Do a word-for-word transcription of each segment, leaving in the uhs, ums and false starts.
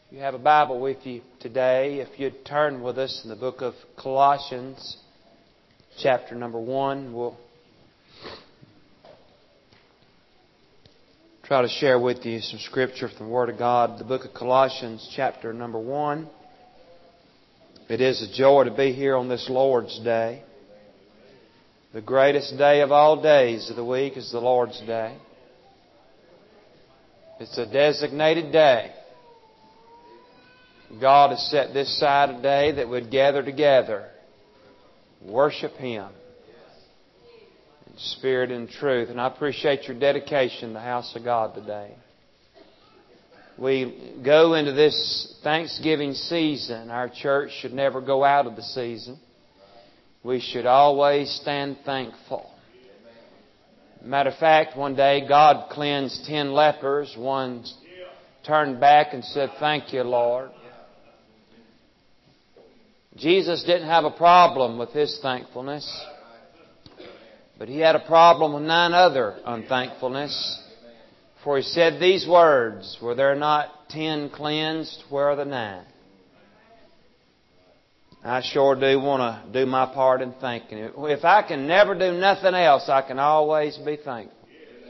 You have a Bible with you today. If you'd turn with us in the book of Colossians, chapter number one, we'll try to share with you some scripture from the Word of God. The book of Colossians, chapter number one. It is a joy to be here on this Lord's Day. The greatest day of all days of the week is the Lord's Day. It's a designated day. God has set this side a day that we'd gather together, worship Him in spirit and truth. And I appreciate your dedication to the house of God today. We go into this Thanksgiving season. Our church should never go out of the season. We should always stand thankful. Matter of fact, one day God cleansed ten lepers. One turned back and said, "Thank you, Lord." Jesus didn't have a problem with His thankfulness, but He had a problem with nine other unthankfulness. For He said these words, "Were there not ten cleansed, where are the nine?" I sure do want to do my part in thanking Him. If I can never do nothing else, I can always be thankful.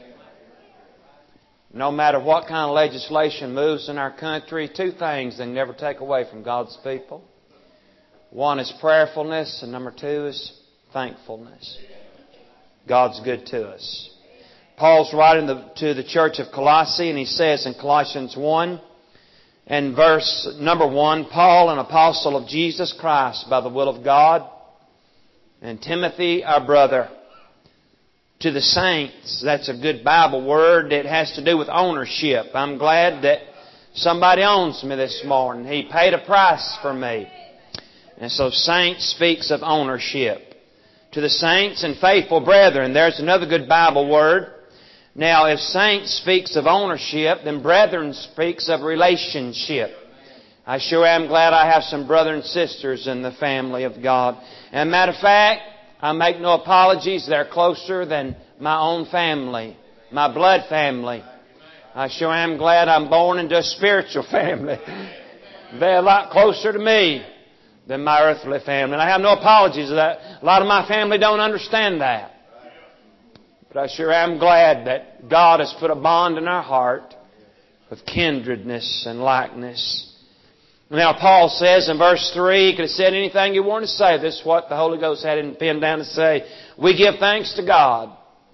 No matter what kind of legislation moves in our country, two things they never take away from God's people. One is prayerfulness, and number two is thankfulness. God's good to us. Paul's writing to the church of Colossae, and he says in Colossians one, and verse number one, "Paul, an apostle of Jesus Christ by the will of God, and Timothy, our brother, to the saints." That's a good Bible word. It has to do with ownership. I'm glad that somebody owns me this morning. He paid a price for me. And so saints speaks of ownership. To the saints and faithful brethren, there's another good Bible word. Now, if saints speaks of ownership, then brethren speaks of relationship. I sure am glad I have some brothers and sisters in the family of God. And matter of fact, I make no apologies. They're closer than my own family, my blood family. I sure am glad I'm born into a spiritual family. They're a lot closer to me than my earthly family. And I have no apologies for that. A lot of my family don't understand that. But I sure am glad that God has put a bond in our heart of kindredness and likeness. Now Paul says in verse three, he could have said anything he wanted to say. This is what the Holy Ghost had him pinned down to say. "We give thanks to God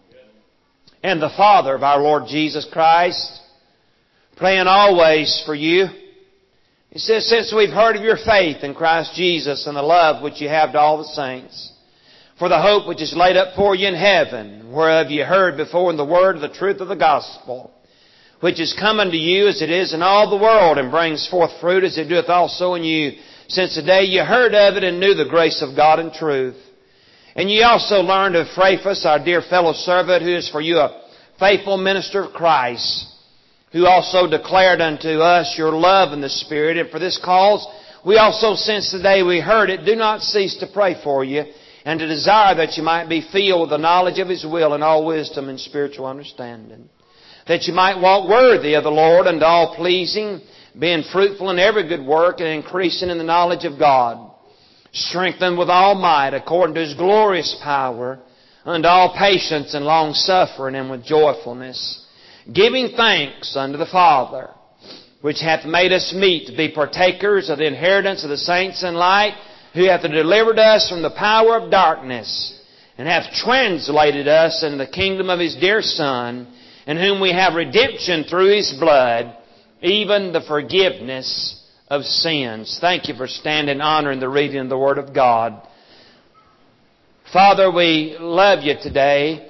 and the Father of our Lord Jesus Christ, praying always for you." He says, "Since we've heard of your faith in Christ Jesus and the love which you have to all the saints, for the hope which is laid up for you in heaven, whereof you heard before in the word of the truth of the gospel, which is come unto you as it is in all the world, and brings forth fruit as it doeth also in you, since the day you heard of it and knew the grace of God in truth. And ye also learned of Epaphras, our dear fellow servant, who is for you a faithful minister of Christ, who also declared unto us your love in the Spirit. And for this cause we also, since the day we heard it, do not cease to pray for you, and to desire that you might be filled with the knowledge of His will and all wisdom and spiritual understanding, that you might walk worthy of the Lord unto all pleasing, being fruitful in every good work and increasing in the knowledge of God, strengthened with all might according to His glorious power, unto all patience and long suffering, and with joyfulness, giving thanks unto the Father, which hath made us meet to be partakers of the inheritance of the saints in light, who hath delivered us from the power of darkness, and hath translated us into the kingdom of His dear Son, in whom we have redemption through His blood, even the forgiveness of sins." Thank you for standing, honoring the reading of the Word of God. Father, we love you today.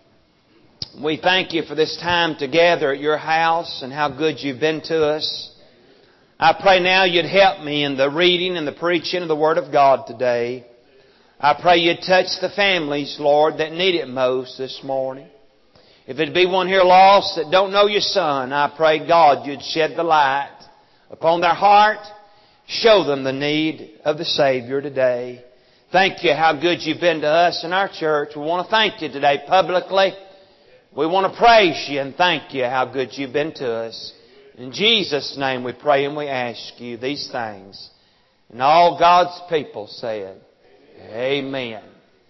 We thank you for this time together at your house and how good you've been to us. I pray now you'd help me in the reading and the preaching of the Word of God today. I pray you'd touch the families, Lord, that need it most this morning. If it be one here lost that don't know your Son, I pray, God, you'd shed the light upon their heart. Show them the need of the Savior today. Thank you how good you've been to us in our church. We want to thank you today publicly. We want to praise you and thank you how good you've been to us. In Jesus' name we pray and we ask you these things. And all God's people said, Amen.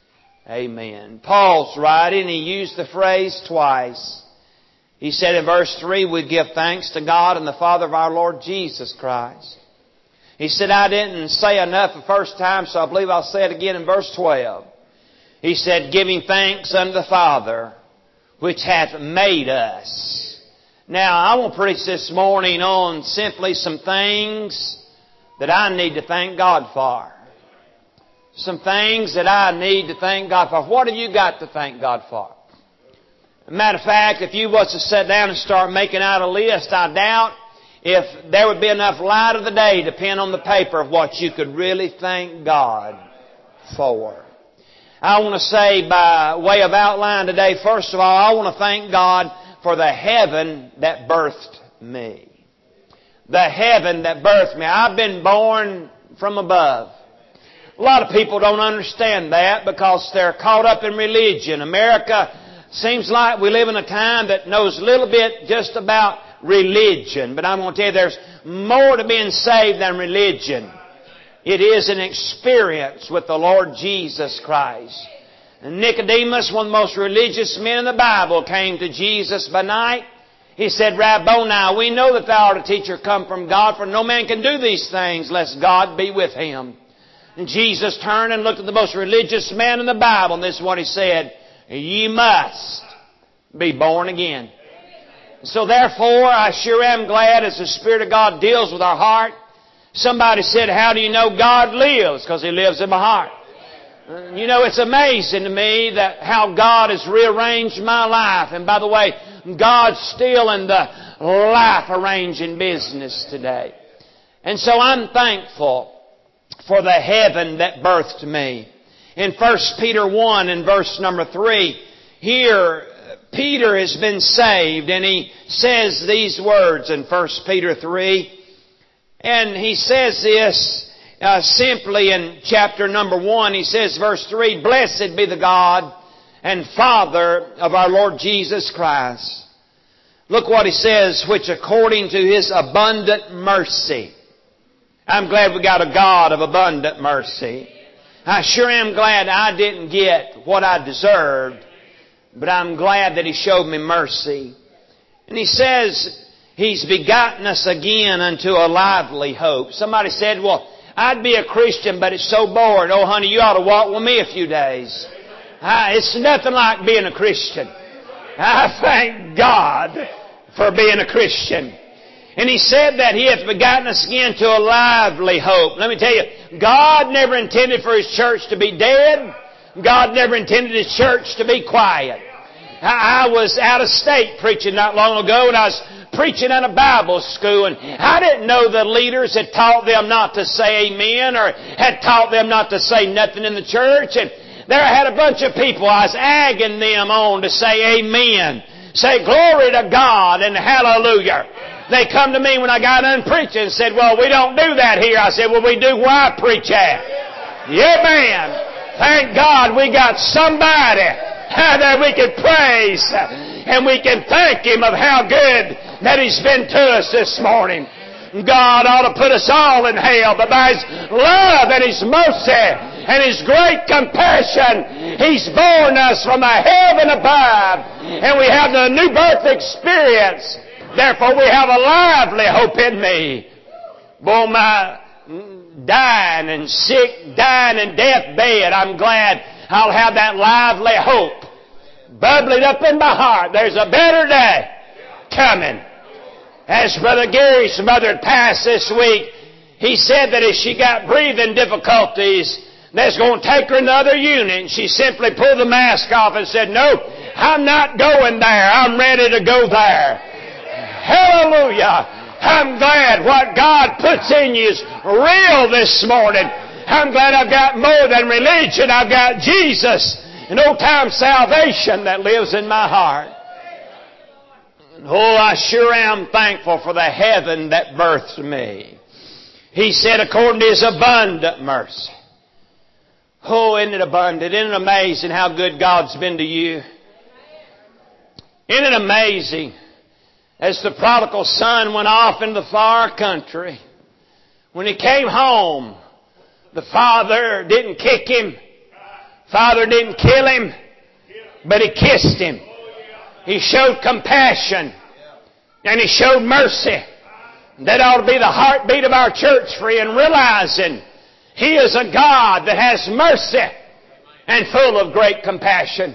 Amen. Paul's writing, he used the phrase twice. He said in verse three, we give thanks to God and the Father of our Lord Jesus Christ. He said, I didn't say enough the first time, so I believe I'll say it again in verse twelve. He said, giving thanks unto the Father, which hath made us. Now, I want to preach this morning on simply some things that I need to thank God for. Some things that I need to thank God for. What have you got to thank God for? Matter of fact, if you was to sit down and start making out a list, I doubt if there would be enough light of the day to pen on the paper of what you could really thank God for. I want to say by way of outline today, first of all, I want to thank God for the heaven that birthed me. The heaven that birthed me. I've been born from above. A lot of people don't understand that because they're caught up in religion. America seems like we live in a time that knows a little bit just about religion. But I'm going to tell you there's more to being saved than religion. It is an experience with the Lord Jesus Christ. And Nicodemus, one of the most religious men in the Bible, came to Jesus by night. He said, Rabboni, we know that thou art a teacher come from God, for no man can do these things lest God be with him. And Jesus turned and looked at the most religious man in the Bible, and this is what he said, ye must be born again. So therefore, I sure am glad as the Spirit of God deals with our heart. Somebody said, how do you know God lives? Because He lives in my heart. You know, it's amazing to me that how God has rearranged my life. And by the way, God's still in the life arranging business today. And so I'm thankful for the heaven that birthed me. In First Peter one and verse number three, here Peter has been saved, and he says these words in First Peter three. And he says this uh, simply in chapter number one. He says, verse three, blessed be the God and Father of our Lord Jesus Christ. Look what he says, which according to His abundant mercy. I'm glad we got a God of abundant mercy. I sure am glad I didn't get what I deserved, but I'm glad that He showed me mercy. And he says, He's begotten us again unto a lively hope. Somebody said, well, I'd be a Christian, but it's so boring. Oh, honey, you ought to walk with me a few days. Ah, it's nothing like being a Christian. I thank God for being a Christian. And he said that He hath begotten us again to a lively hope. Let me tell you, God never intended for His church to be dead. God never intended His church to be quiet. I was out of state preaching not long ago, and I was preaching at a Bible school, and I didn't know the leaders had taught them not to say amen or had taught them not to say nothing in the church. And there I had a bunch of people. I was agging them on to say amen. Say glory to God and hallelujah. They come to me when I got done preaching and said, well, we don't do that here. I said, well, we do where I preach at. Yeah, man. Thank God we got somebody that we can praise and we can thank Him of how good that He's been to us this morning. God ought to put us all in hell, but by His love and His mercy and His great compassion, He's born us from a heaven above, and we have the new birth experience. Therefore, we have a lively hope in me. Boy, my dying and sick, dying and deathbed, I'm glad I'll have that lively hope bubbling up in my heart. There's a better day coming. As Brother Gary's mother passed this week, he said that if she got breathing difficulties, that's going to take her in the other unit. And she simply pulled the mask off and said, no, I'm not going there. I'm ready to go there. Hallelujah. I'm glad what God puts in you is real this morning. I'm glad I've got more than religion. I've got Jesus and old-time salvation that lives in my heart. Oh, I sure am thankful for the heaven that birthed me. He said, according to His abundant mercy. Oh, isn't it abundant? Isn't it amazing how good God's been to you? Isn't it amazing as the prodigal son went off into the far country. When he came home, the father didn't kick him. Father didn't kill him, but he kissed him. He showed compassion, and he showed mercy. That ought to be the heartbeat of our church, friend, realizing He is a God that has mercy and full of great compassion.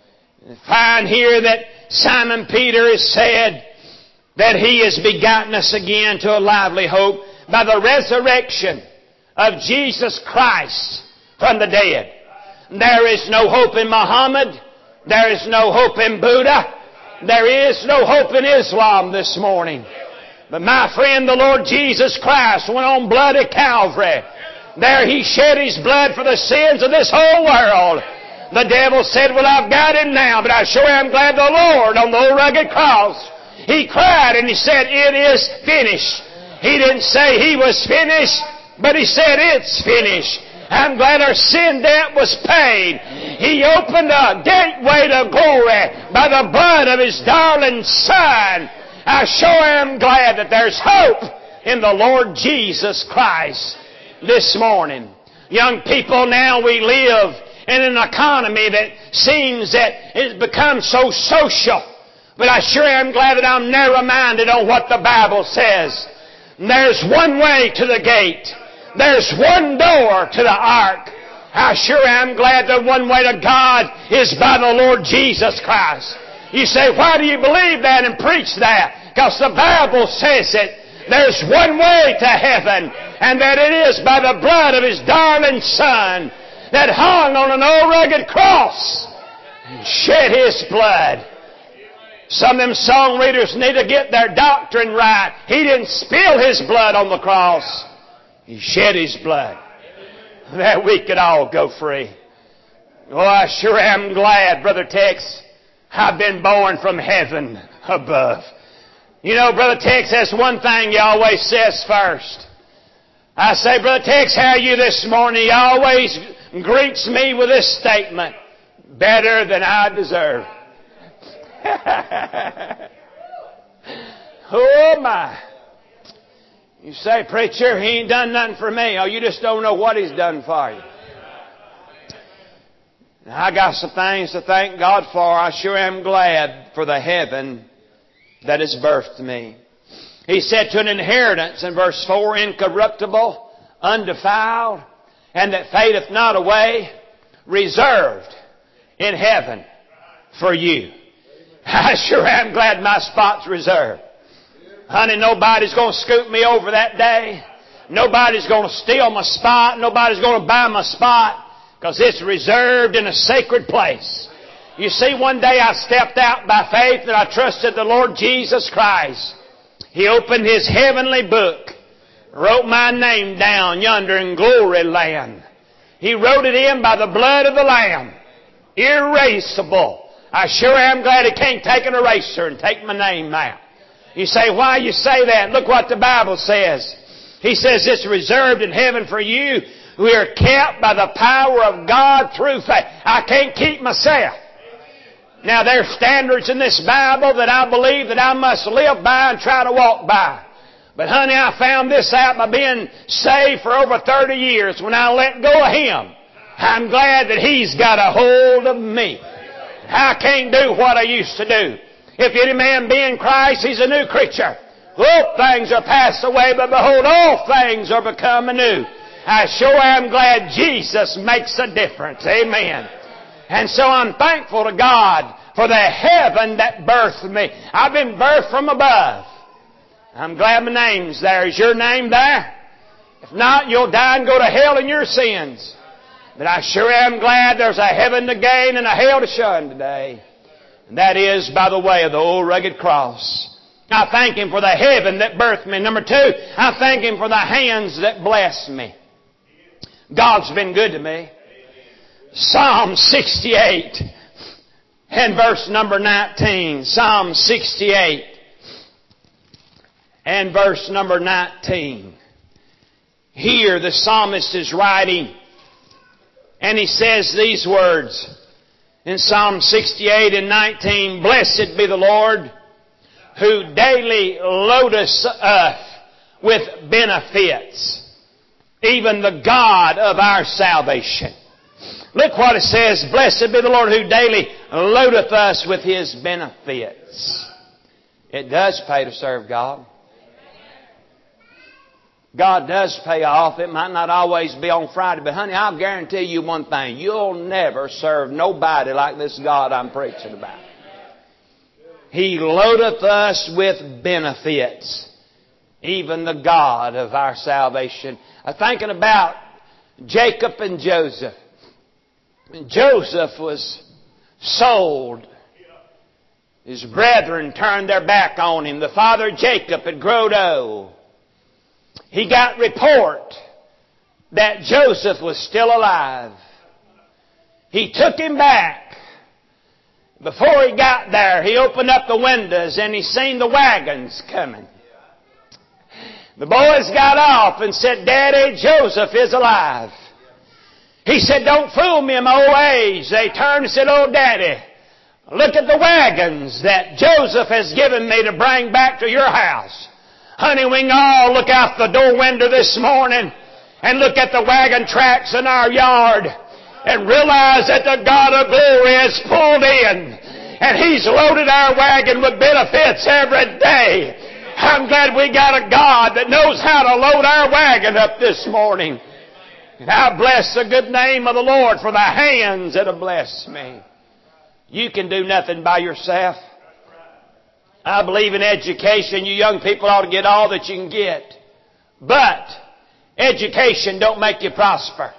We find here that Simon Peter has said that He has begotten us again to a lively hope by the resurrection of Jesus Christ from the dead. There is no hope in Muhammad. There is no hope in Buddha. There is no hope in Islam this morning. But my friend, the Lord Jesus Christ went on bloody Calvary. There He shed His blood for the sins of this whole world. The devil said, well, I've got him now, but I sure am glad the Lord on the old rugged cross. He cried and He said, it is finished. He didn't say He was finished, but He said, it's finished. I'm glad our sin debt was paid. He opened a gateway to glory by the blood of His darling Son. I sure am glad that there's hope in the Lord Jesus Christ this morning. Young people, now we live in an economy that seems that it's become so social. But I sure am glad that I'm narrow-minded on what the Bible says. There's one way to the gate. There's one door to the ark. I sure am glad that one way to God is by the Lord Jesus Christ. You say, why do you believe that and preach that? Because the Bible says it. There's one way to heaven, and that it is by the blood of His darling Son that hung on an old rugged cross and shed His blood. Some of them song readers need to get their doctrine right. He didn't spill His blood on the cross. He shed His blood that we could all go free. Oh, I sure am glad, Brother Tex, I've been born from heaven above. You know, Brother Tex, that's one thing He always says first. I say, Brother Tex, how are you this morning? He always greets me with this statement, better than I deserve. Oh, my. You say, preacher, He ain't done nothing for me. Oh, you just don't know what He's done for you. Now, I got some things to thank God for. I sure am glad for the heaven that has birthed me. He said to an inheritance in verse four, incorruptible, undefiled, and that fadeth not away, reserved in heaven for you. I sure am glad my spot's reserved. Honey, nobody's going to scoop me over that day. Nobody's going to steal my spot. Nobody's going to buy my spot, because it's reserved in a sacred place. You see, one day I stepped out by faith and I trusted the Lord Jesus Christ. He opened His heavenly book, wrote my name down yonder in glory land. He wrote it in by the blood of the Lamb. Erasable. I sure am glad He can't take an eraser and take my name out. You say, why you say that? Look what the Bible says. He says it's reserved in heaven for you. We are kept by the power of God through faith. I can't keep myself. Now, there are standards in this Bible that I believe that I must live by and try to walk by. But, honey, I found this out by being saved for over thirty years. When I let go of Him, I'm glad that He's got a hold of me. I can't do what I used to do. If any man be in Christ, he's a new creature. Old things are passed away, but behold, all things are become anew. I sure am glad Jesus makes a difference. Amen. And so I'm thankful to God for the heaven that birthed me. I've been birthed from above. I'm glad my name's there. Is your name there? If not, you'll die and go to hell in your sins. But I sure am glad there's a heaven to gain and a hell to shun today. And that is by the way of the old rugged cross. I thank Him for the heaven that birthed me. Number two, I thank Him for the hands that blessed me. God's been good to me. Psalm sixty-eight and verse number nineteen. Psalm sixty-eight and verse number nineteen. Here the psalmist is writing, and he says these words in Psalm sixty-eight and nineteen, Blessed be the Lord, who daily loadeth us with benefits, even the God of our salvation. Look what it says, blessed be the Lord who daily loadeth us with His benefits. It does pay to serve God. God does pay off. It might not always be on Friday, but honey, I'll guarantee you one thing. You'll never serve nobody like this God I'm preaching about. He loadeth us with benefits, even the God of our salvation. I'm thinking about Jacob and Joseph. Joseph was sold. His brethren turned their back on him. The father Jacob had grown old. He got report that Joseph was still alive. He took him back. Before he got there, he opened up the windows and he seen the wagons coming. The boys got off and said, Daddy, Joseph is alive. He said, don't fool me in my old age. They turned and said, oh, Daddy, look at the wagons that Joseph has given me to bring back to your house. Honey, we can all look out the door window this morning and look at the wagon tracks in our yard and realize that the God of glory has pulled in and He's loaded our wagon with benefits every day. I'm glad we got a God that knows how to load our wagon up this morning. And I bless the good name of the Lord for the hands that have blessed me. You can do nothing by yourself. I believe in education. You young people ought to get all that you can get. But education don't make you prosper.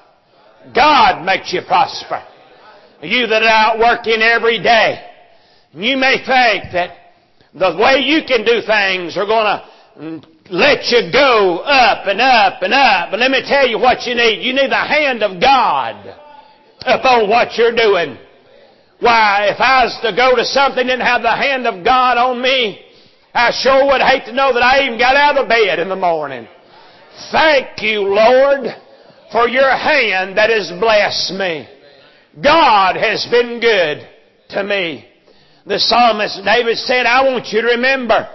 God makes you prosper. You that are out working every day, you may think that the way you can do things are going to let you go up and up and up. But let me tell you what you need. You need the hand of God upon what you're doing. Why, if I was to go to something and didn't have the hand of God on me, I sure would hate to know that I even got out of bed in the morning. Thank you, Lord, for your hand that has blessed me. God has been good to me. The psalmist David said, I want you to remember,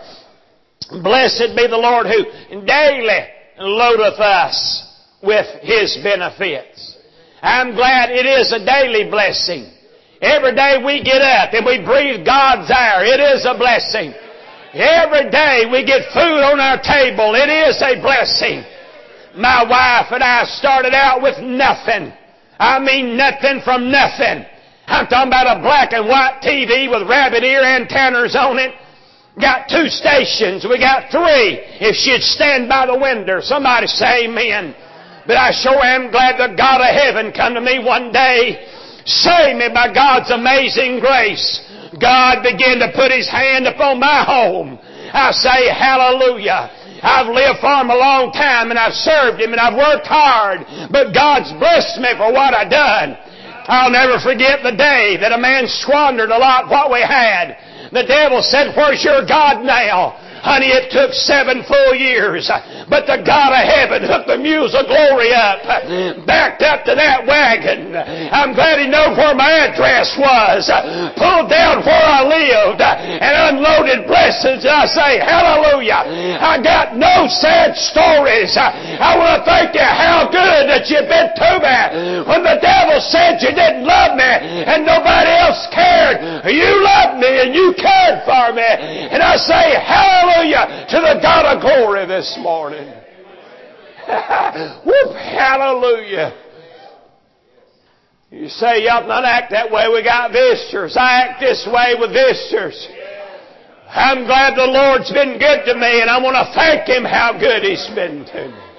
blessed be the Lord who daily loadeth us with His benefits. I'm glad it is a daily blessing. Every day we get up and we breathe God's air, it is a blessing. Every day we get food on our table, it is a blessing. My wife and I started out with nothing. I mean nothing from nothing. I'm talking about a black and white T V with rabbit ear antennas on it. Got two stations. We got three. If she'd stand by the window, somebody say amen. But I sure am glad the God of heaven come to me one day, saved me by God's amazing grace. God began to put His hand upon my home. I say hallelujah. I've lived for Him a long time and I've served Him and I've worked hard, but God's blessed me for what I've done. I'll never forget the day that a man squandered a lot what we had. The devil said, where's your God now? Honey, it took seven full years. But the God of heaven hooked the mules of glory up, backed up to that wagon. I'm glad He knew where my address was, pulled down where I lived, and unloaded blessings. And I say, hallelujah. I got no sad stories. I want to thank You how good that You've been to me. When the devil said You didn't love me and nobody else cared, You loved me and You cared for me. And I say, hallelujah. Hallelujah to the God of glory this morning. Whoop, hallelujah. You say, you ought not act that way. We got visitors. I act this way with visitors. I'm glad the Lord's been good to me, and I want to thank Him how good He's been to me.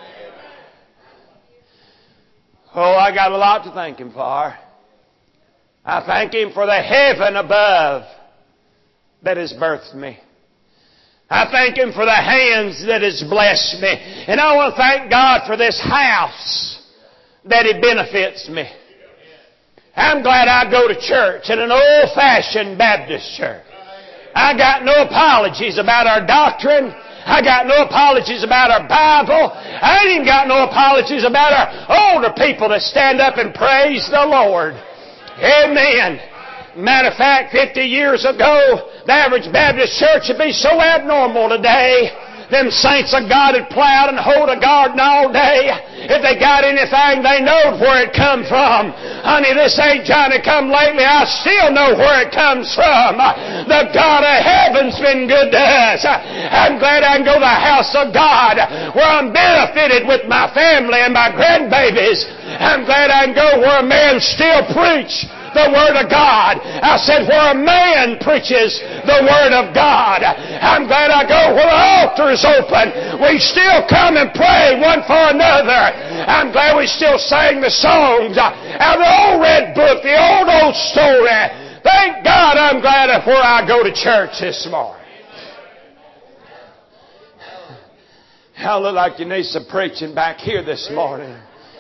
Oh, I got a lot to thank Him for. I thank Him for the heaven above that has birthed me. I thank Him for the hands that has blessed me. And I want to thank God for this house that it benefits me. I'm glad I go to church in an old-fashioned Baptist church. I got no apologies about our doctrine. I got no apologies about our Bible. I ain't even got no apologies about our older people that stand up and praise the Lord. Amen. Matter of fact, fifty years ago, the average Baptist church would be so abnormal today. Them saints of God had plowed and hoed a garden all day. If they got anything, they knowed where it come from. Honey, this ain't Johnny come lately. I still know where it comes from. The God of heaven's been good to us. I'm glad I can go to the house of God where I'm benefited with my family and my grandbabies. I'm glad I can go where a man still preach the Word of God. I said where a man preaches the Word of God. I'm glad I go where the altar is open. We still come and pray one for another. I'm glad we still sing the songs out of the old red book, the old, old story. Thank God I'm glad of where I go to church this morning. I look like you need some preaching back here this morning.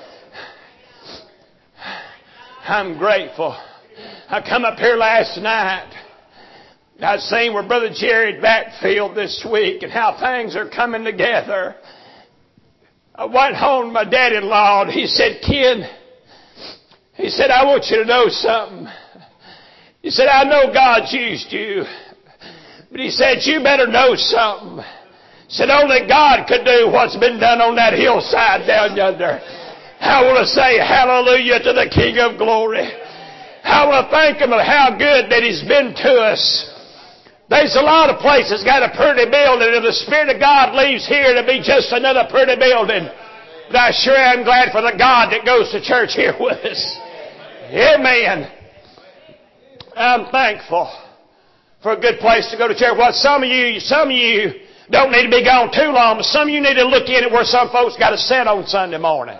I'm grateful. I come up here last night. I seen where Brother Jerry backfield this week and how things are coming together. I went home to my daddy-in-law and he said, Ken, he said, I want you to know something. He said, I know God's used you. But he said, you better know something. He said, only God could do what's been done on that hillside down yonder. I want to say hallelujah to the King of Glory. I want to thank Him of how good that He's been to us. There's a lot of places got a pretty building, and the Spirit of God leaves here to be just another pretty building. But I sure am glad for the God that goes to church here with us. Amen. I'm thankful for a good place to go to church. Well, some of you, some of you don't need to be gone too long, but some of you need to look in at where some folks got to sit on Sunday morning.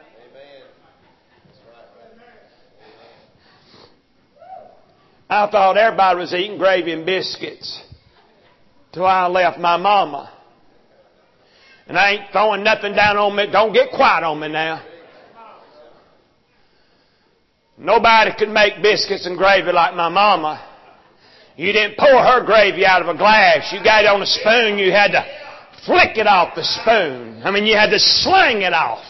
I thought everybody was eating gravy and biscuits till I left my mama. And I ain't throwing nothing down on me. Don't get quiet on me now. Nobody could make biscuits and gravy like my mama. You didn't pour her gravy out of a glass. You got it on a spoon. You had to flick it off the spoon. I mean, you had to sling it off.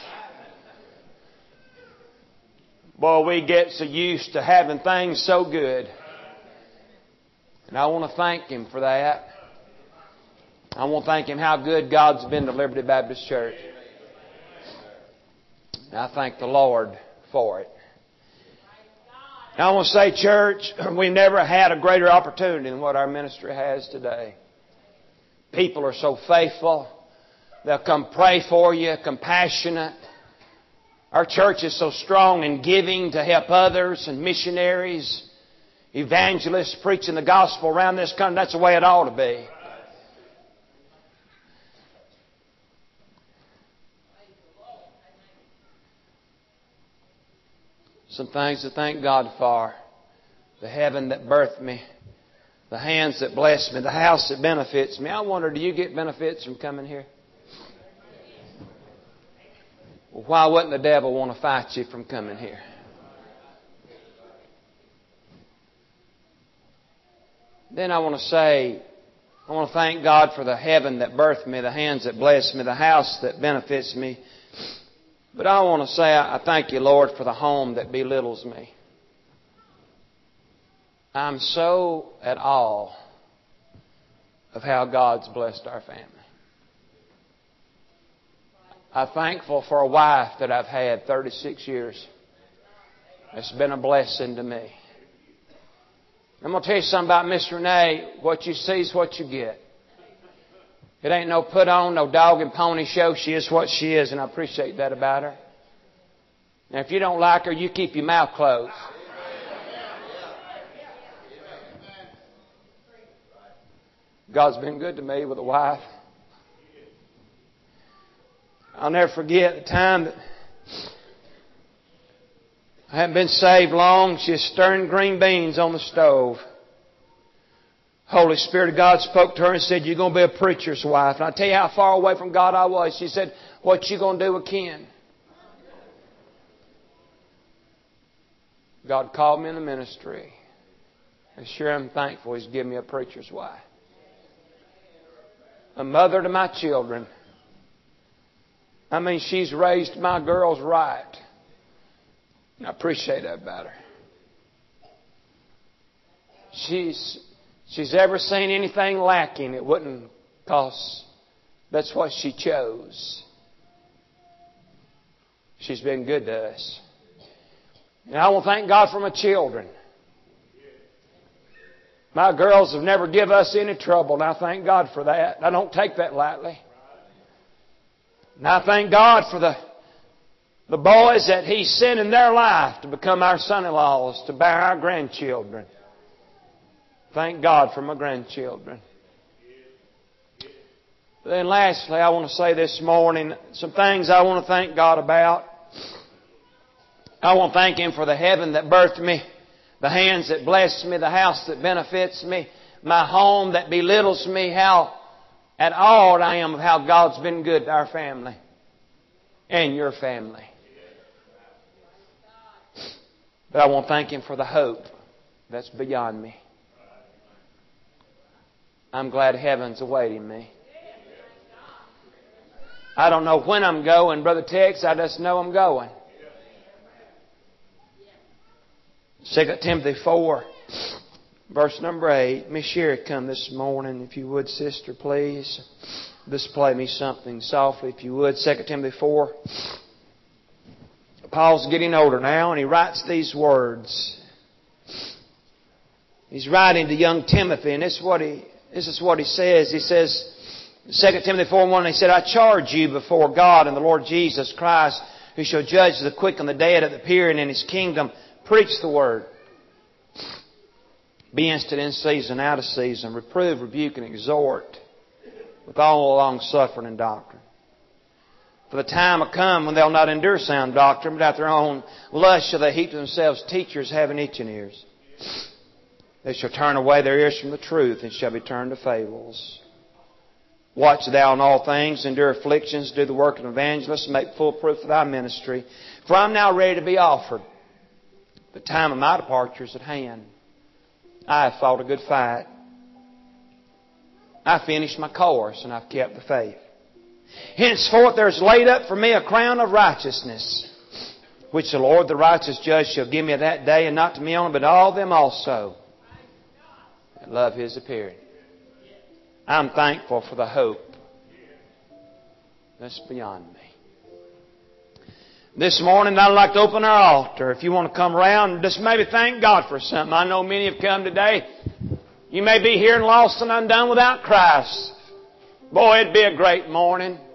Boy, we get so used to having things so good. And I want to thank Him for that. I want to thank Him how good God's been to Liberty Baptist Church. And I thank the Lord for it. And I want to say, church, we've never had a greater opportunity than what our ministry has today. People are so faithful. They'll come pray for you, compassionate. Our church is so strong in giving to help others and missionaries, evangelists preaching the gospel around this country. That's the way it ought to be. Some things to thank God for. The heaven that birthed me. The hands that blessed me. The house that benefits me. I wonder, do you get benefits from coming here? Well, why wouldn't the devil want to fight you from coming here? Then I want to say, I want to thank God for the heaven that birthed me, the hands that blessed me, the house that benefits me. But I want to say, I thank you, Lord, for the home that belittles me. I'm so at awe of how God's blessed our family. I'm thankful for a wife that I've had thirty-six years. It's been a blessing to me. I'm going to tell you something about Miss Renee. What you see is what you get. It ain't no put on, no dog and pony show. She is what she is, and I appreciate that about her. Now, if you don't like her, you keep your mouth closed. God's been good to me with a wife. I'll never forget the time that I hadn't been saved long. She was stirring green beans on the stove. Holy Spirit of God spoke to her and said, you're going to be a preacher's wife. And I tell you how far away from God I was. She said, what you going to do with Ken? God called me in the ministry. And sure I'm thankful He's given me a preacher's wife. A mother to my children. I mean, she's raised my girls right. And I appreciate that about her. she's she's ever seen anything lacking, it wouldn't cost. That's what she chose. She's been good to us. And I want to thank God for my children. My girls have never given us any trouble, and I thank God for that. I don't take that lightly. And I thank God for the, the boys that He's sent in their life to become our son-in-laws, to bear our grandchildren. Thank God for my grandchildren. Then lastly, I want to say this morning, some things I want to thank God about. I want to thank Him for the heaven that birthed me, the hands that bless me, the house that benefits me, my home that belittles me, how at awe I am of how God's been good to our family and your family. But I want to thank Him for the hope that's beyond me. I'm glad heaven's awaiting me. I don't know when I'm going, Brother Tex. I just know I'm going. Second Timothy four, verse number eight. Miss Sherry, come this morning, if you would, sister, please. Just play me something softly, if you would. Second Timothy four. Paul's getting older now, and he writes these words. He's writing to young Timothy, and this is what he, this is what he says. He says, Second Timothy four one, he said, I charge you before God and the Lord Jesus Christ, who shall judge the quick and the dead at the period in His kingdom. Preach the Word. Be instant in season, out of season. Reprove, rebuke, and exhort with all long suffering and doctrine. For the time will come when they'll not endure sound doctrine, but after their own lust shall they heap to themselves teachers having itching ears. They shall turn away their ears from the truth and shall be turned to fables. Watch thou in all things, endure afflictions, do the work of an evangelist, make full proof of thy ministry. For I am now ready to be offered. The time of my departure is at hand. I have fought a good fight. I finished my course, and I've kept the faith. Henceforth there is laid up for me a crown of righteousness, which the Lord, the righteous judge, shall give me that day, and not to me only, but to all them also that love His appearing. I'm thankful for the hope that's beyond me. This morning I'd like to open our altar. If you want to come around and just maybe thank God for something. I know many have come today. You may be here and lost and undone without Christ. Boy, it'd be a great morning.